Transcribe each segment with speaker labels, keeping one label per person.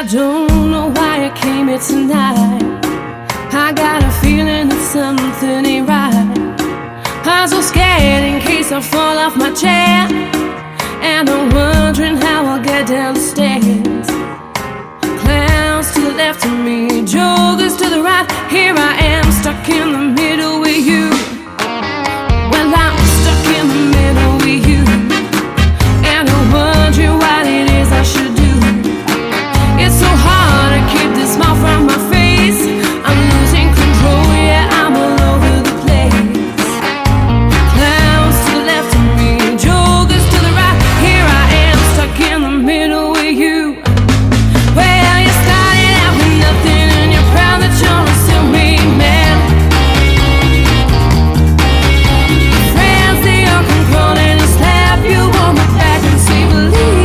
Speaker 1: I don't know why I came here tonight. I got a feeling that something ain't right. I'm so scared in case I fall off my chair, and I'm wondering how I'll get down the stairs. Clowns to the left of me, jokers to the right. Here I am, stuck in the middle with you. Well, I'm stuck in the middle with you, and I'm wondering what it is I should do. It's so hard to keep this smile from my face. I'm losing control, yeah, I'm all over the place. Clowns to the left of me, jokers to the right. Here I am, stuck in the middle with you. Well, you started out with nothing, and you're proud that you're a self-made man. Friends, they all come crawling and slap you on the back and say, believe.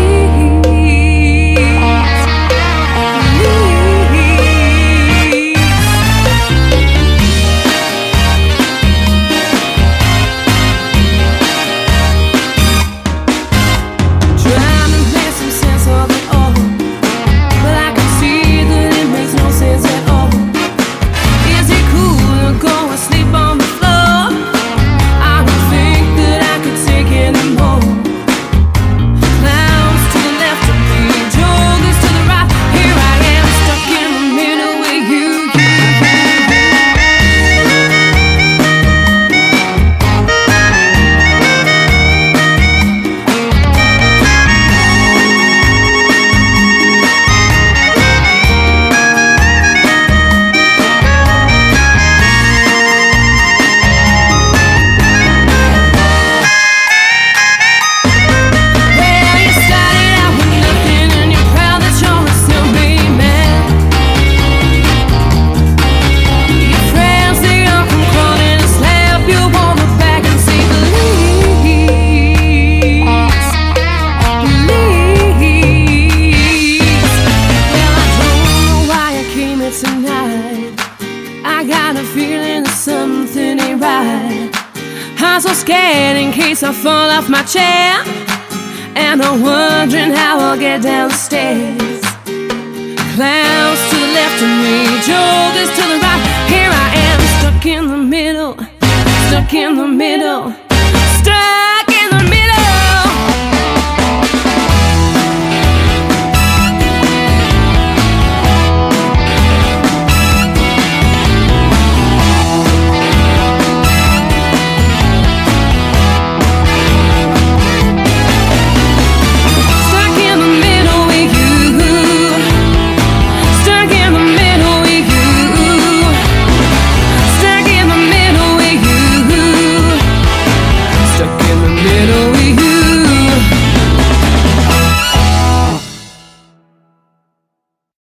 Speaker 1: Something ain't right. I'm so scared in case I fall off my chair, and I'm wondering how I'll get down the stairs. Clowns to the left of me, jokers to the right. Here I am, stuck in the middle, stuck in the middle, stuck